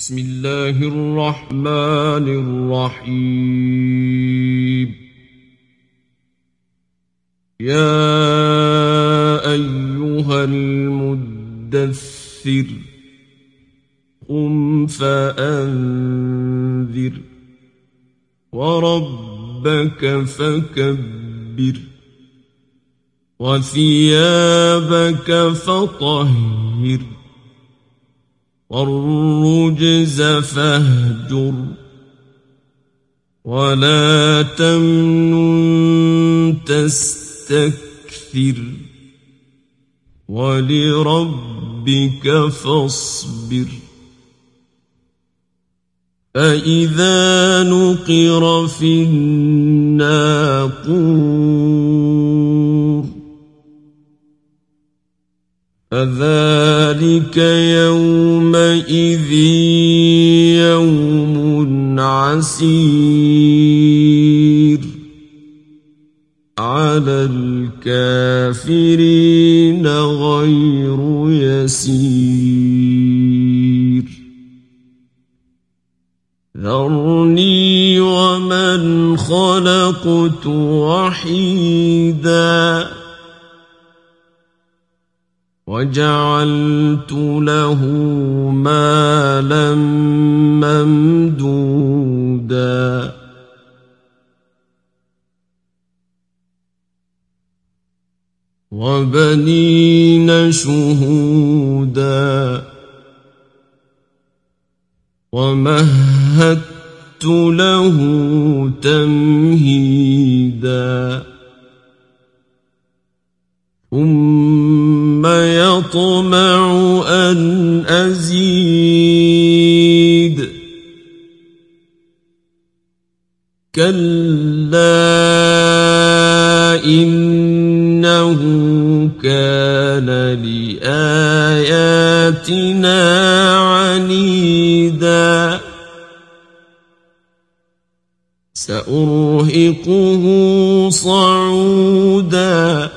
بسم الله الرحمن الرحيم. يا أيها المدثر قم فأنذر وربك فكبر وثيابك فطهر والرجز فاهجر ولا تمنن تستكثر ولربك فاصبر. فإذا نقر في الناقور فذلك يومئذ يوم عسير على الكافرين غير يسير. ذرني ومن خلقت وحيدا وجعلت له مالا ممدودا وبنين شهودا ومهدت له تمهيدا ثم يطمع أن أزيد كلا إنه كان لآياتنا عنيدا سأرهقه صعودا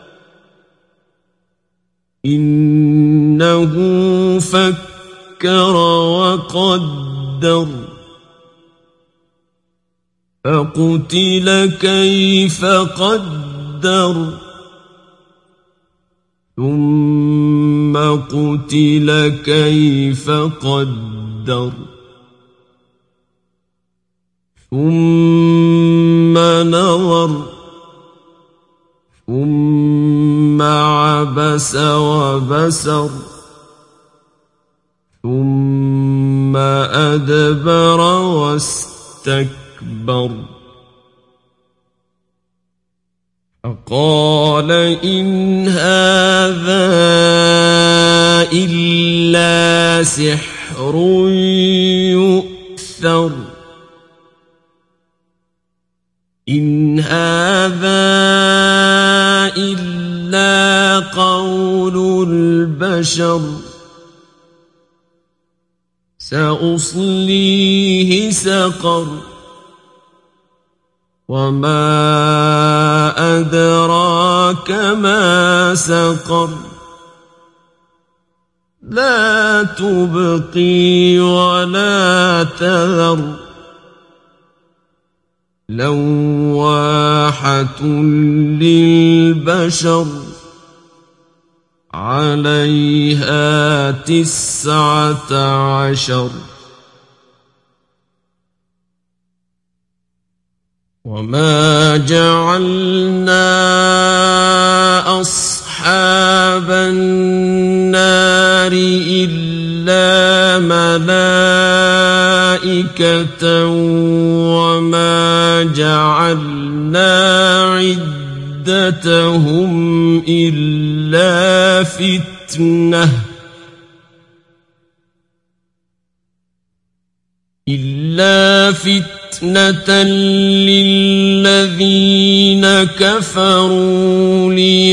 إنه فكر وقدر فقتل كيف قدر ثم قتل كيف قدر ثم نظر ثم عبس وبسر ثم أدبر واستكبر فقال إن هذا إلا سحر يؤثر إن هذا إلا قول البشر سأصليه سقر وما أدراك ما سقر لا تبقي ولا تذر لواحة للبشر عليها 19 وما جعلنا أصحاب النار إلا ملائكة وما جعلنا عدتهم إلا فتنة للذين كفروا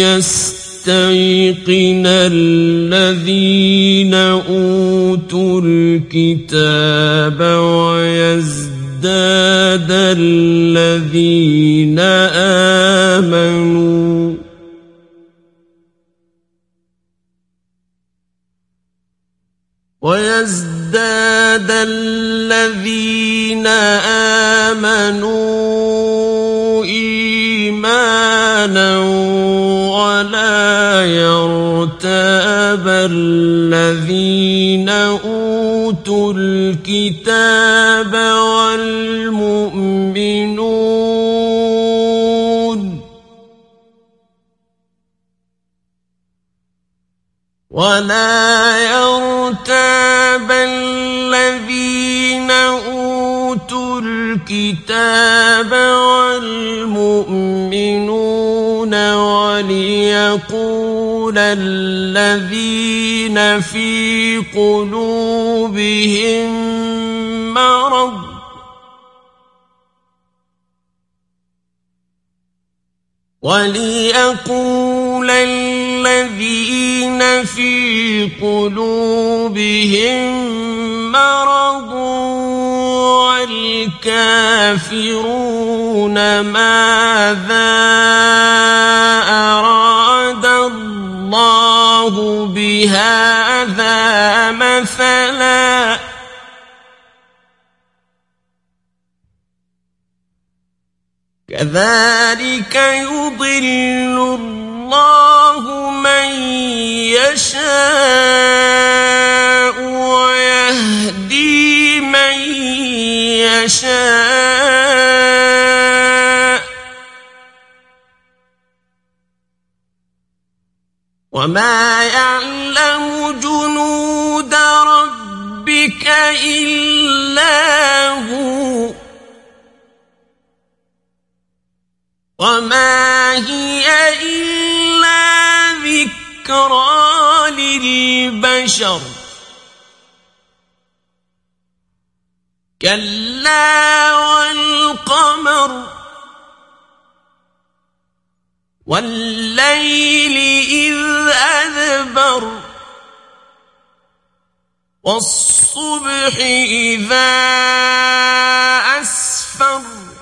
ليستيقن الذين أوتوا الكتاب ويزداد الذين آمنوا ويزداد يزداد الذين آمنوا إيمانا ولا يرتاب الذين أوتوا الكتاب والمؤمنون ولا يرتاب الذين أوتوا الكتاب والمؤمنون وليقول الذين في قلوبهم مرض وليقول الذين في قلوبهم مرض والكافرون ماذا أراد الله بهذا مثلا كذلك يضل الله من يشاء ويهدي من يشاء وما يعلم جنود ربك إلا هو وما هي إلا ذكرى للبشر كلا والقمر والليل إذ أدبر والصبح إذا أسفر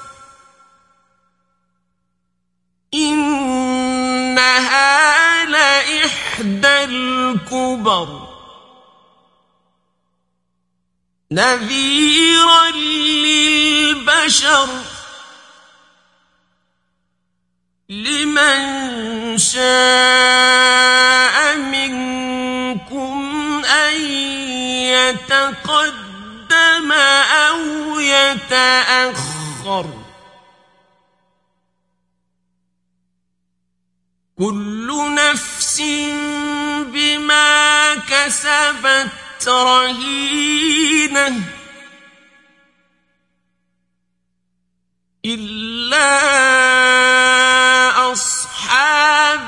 إنها لإحدى الكبر نذيرا للبشر لمن شاء منكم أن يتقدم أو يتأخر كل نفس بما كسبت رهينة إلا أصحاب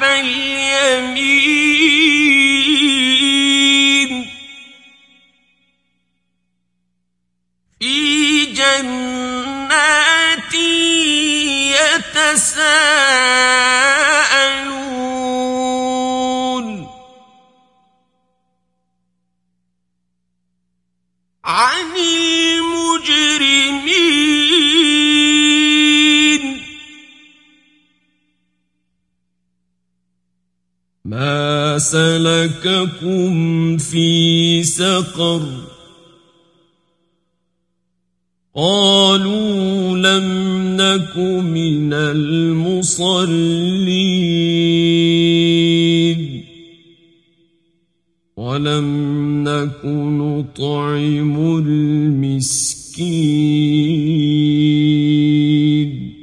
اليمين في جنات يتساءلون عن المجرمين ما سلككم في سقر قالوا لم نك من المصلين ولم نك نطعم المسكين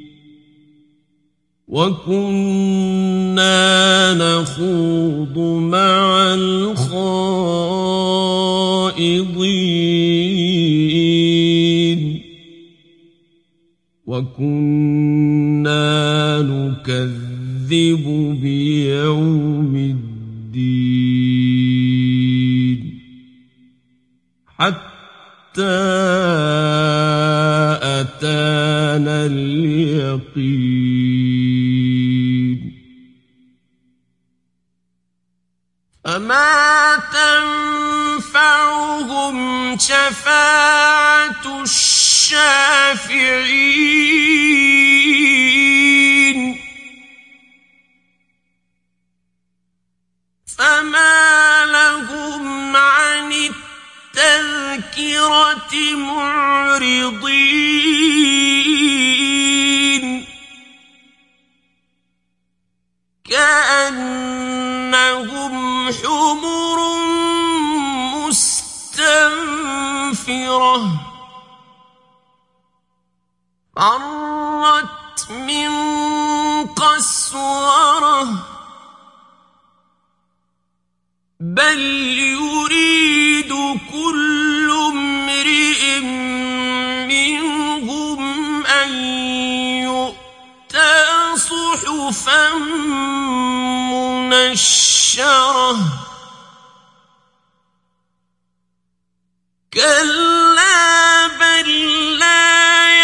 وكنا نخوض مع الخائضين وكنا نكذب بيوم الدين حتى أتانا اليقين فما تنفعهم شفاعة الشافعين فما لهم عن التذكرة معرضين كأنهم حمر مستنفرة فرت من قسورة بل يريد كل امرئ منهم أن يؤتى صحفا منشرة كلا بل لا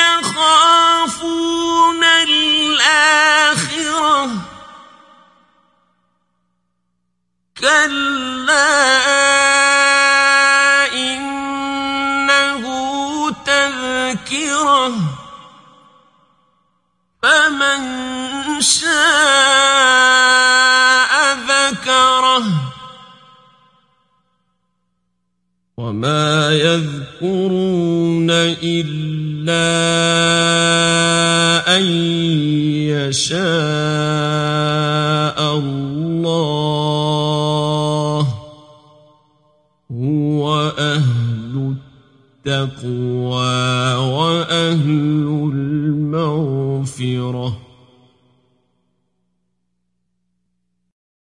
يخافون الآخرة كلا إنه تذكرة فمن شاء ذكره وما يذكرون إلا أن يشاء الله هو أهل التقوى وأهل المغفرة